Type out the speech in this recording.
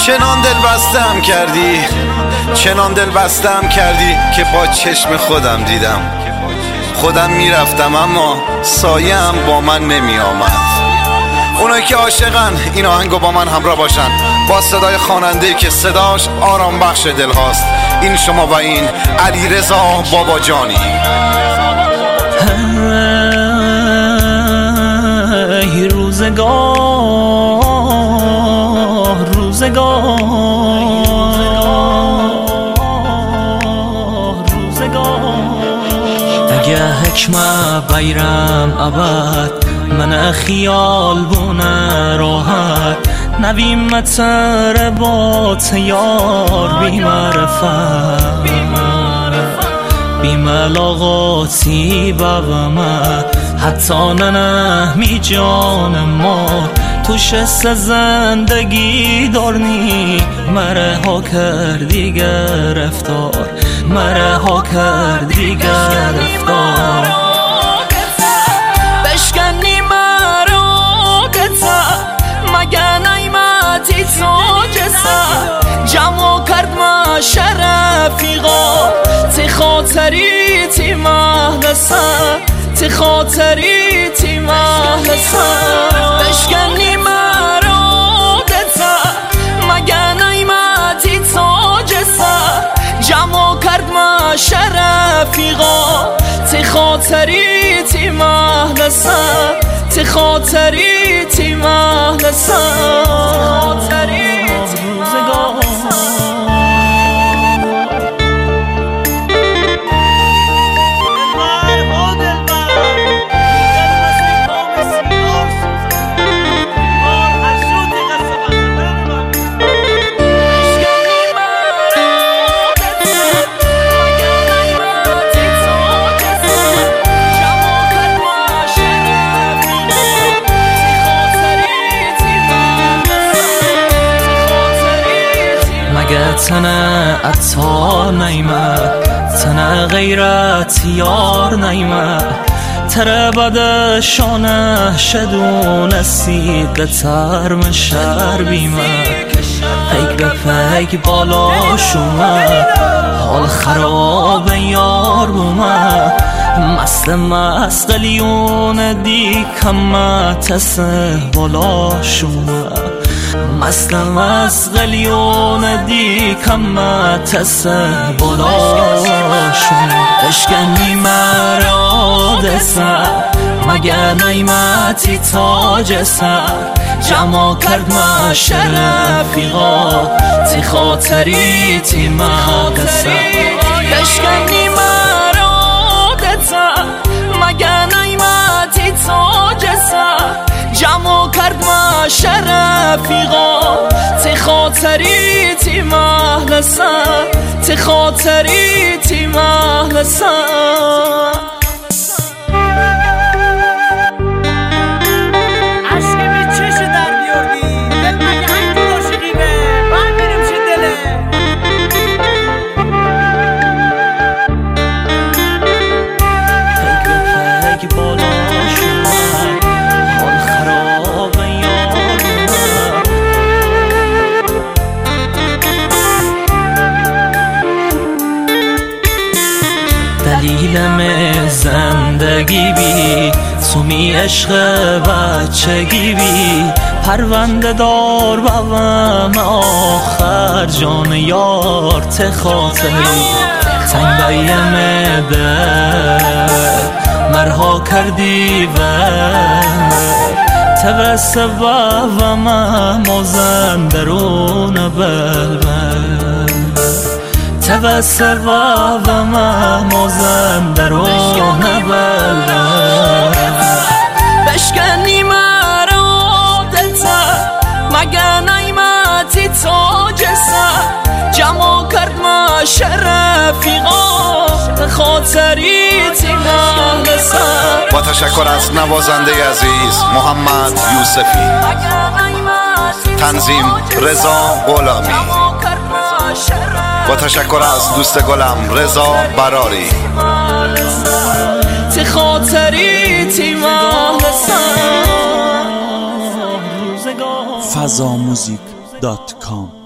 چنان دل بستم کردی، چنان دل بستم کردی که با چشم خودم دیدم. خودم میرفتم اما سایه‌ام با من نمی آمد. اونایی که عاشقن این آهنگو با من همراه باشن، با صدای خواننده‌ای که صداش آرام بخش دل هاست. این شما و این علیرضا باباجانی. ای روزگار روزگار اگه حکمه بیرم ابد من خیال بونه راحت نویم تر با تیار بی معرفت بی ملاقاتی بابم حتی نمی جان ما توش زندگی دارنی مره ها کردی گرفتار مره ها کردی گرفتار بشکنی مرا گتا مگه نیمتی تو جسد جمع کرد ما شرفیقا تی خاطری تی مهدسه تی خاطری تی مهدسه بشکنی مرا گتا مگه نیمتی تو جسد جمع کرد ما شرفیقا تی خاطری تی مهدسه تی خاطری تی مهدسه خاطری تی مهدسه تنه عطار نیمه تنه غیرت یار نیمه تره بده شانه شدونستی قطر شهر بیمه پیک به پیک بالا شومه حال خراب یار بومه مست قلیون دی کمت تسه بالا شومه مست قلیون دی کمت تسه بالا شومه اشکنی مرا دسه مگه نیمتی تاج سر جمع کرد ما شرفیقا تی خاطری تی مهدسه اشکنی مرا دسه مگه نیمتی تاج سر جمع کرد ما شرفیقا تی خاطری تی مهدسه تی خاطری تی مهدسه دلیلم زندگی بی تو می عشق بچگی بی پرونده دار بوام آخر جان یار ته خاطری تنگ بایم ده مرها کردی و تبس بوام موزن درون بلبل تبس بوام موزن درون بلبل بشکنی مرا دلتا مگه نیمتی تاج سر جمع کرد ما شرفیقا خاطری تی مهدسه. با تشکر از نوازنده عزیز محمد یوسفی، تنظیم رضا غلامی، با تشکر از دوست گلم رضا براری. تی خاطری تی مهدسه. fazamusic.com